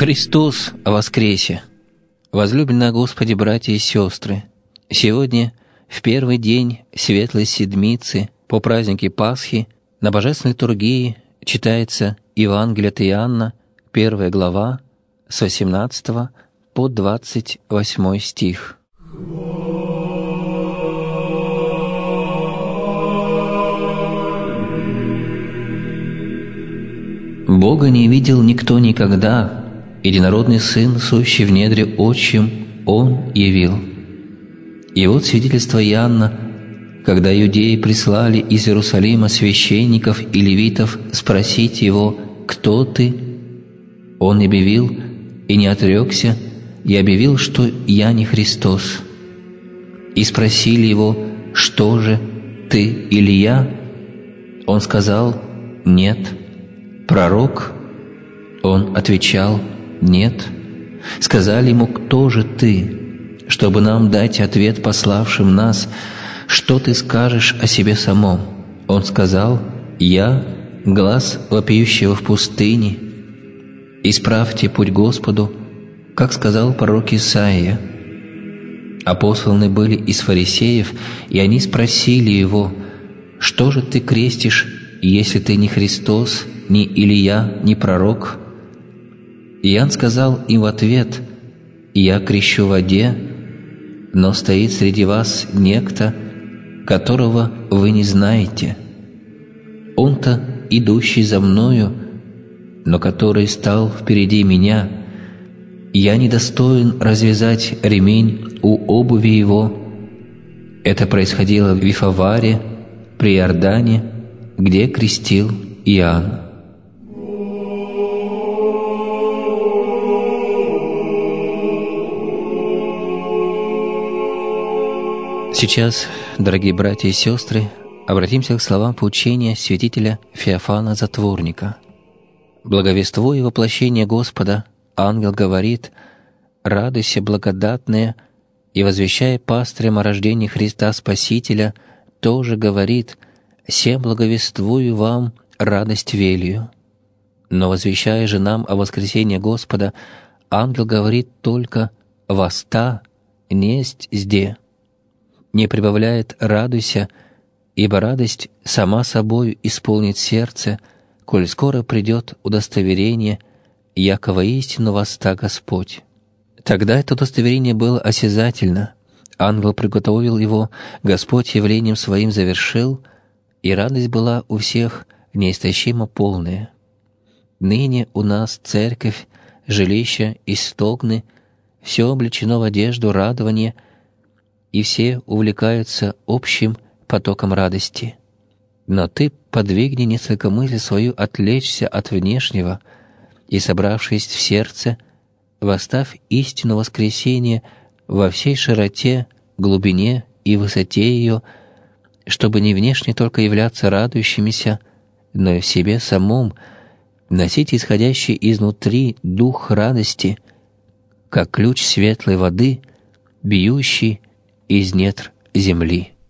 Христос воскресе! Возлюбленные Господи, братья и сестры! Сегодня, в первый день Светлой Седмицы, по празднике Пасхи, на Божественной литургии читается Евангелие от Иоанна, 1 глава, с 18 по 28 стих. Бога не видел никто никогда, единородный Сын, сущий в недре отчим, Он явил. И вот свидетельство Иоанна, когда иудеи прислали из Иерусалима священников и левитов спросить Его: «Кто Ты?», Он объявил и не отрекся, и объявил, что «Я не Христос». И спросили Его: «Что же, Ты Илия?» Он сказал: «Нет». «Пророк?» Он отвечал: «Нет». Сказали Ему: «Кто же Ты?» Чтобы нам дать ответ пославшим нас: «Что Ты скажешь о себе самом?» Он сказал: «Я — глас вопиющего в пустыне. Исправьте путь Господу, как сказал пророк Исаия». А посланы были из фарисеев, и они спросили Его: «Что же Ты крестишь, если Ты не Христос, ни Илия, ни пророк?» Иоанн сказал им в ответ: «Я крещу в воде, но стоит среди вас некто, которого вы не знаете. Он-то, идущий за мною, но который стал впереди меня. Я недостоин развязать ремень у обуви его». Это происходило в Вифаваре, при Иордане, где крестил Иоанн. Сейчас, дорогие братья и сестры, обратимся к словам поучения святителя Феофана Затворника. Благовествуя воплощение Господа, ангел говорит: «Радуйся, благодатная», и, возвещая пастырям о рождении Христа Спасителя, тоже говорит: «Сем благовествую вам радость велию». Но, возвещая же нам о воскресении Господа, ангел говорит только: «Воста несть сде». Не прибавляет: «Радуйся», ибо радость сама собою исполнит сердце, коль скоро придет удостоверение, яко воистину воста Господь. Тогда это удостоверение было осязательно, ангел приготовил его, Господь явлением своим завершил, и радость была у всех неистощимо полная. Ныне у нас церковь, жилище и стогны, все облечено в одежду радования, и все увлекаются общим потоком радости. Но ты подвигни несколько мыслей свою отвлечься от внешнего и, собравшись в сердце, восставь истину воскресения во всей широте, глубине и высоте ее, чтобы не внешне только являться радующимися, но и в себе самом носить исходящий изнутри дух радости, как ключ светлой воды, бьющий из недр земли.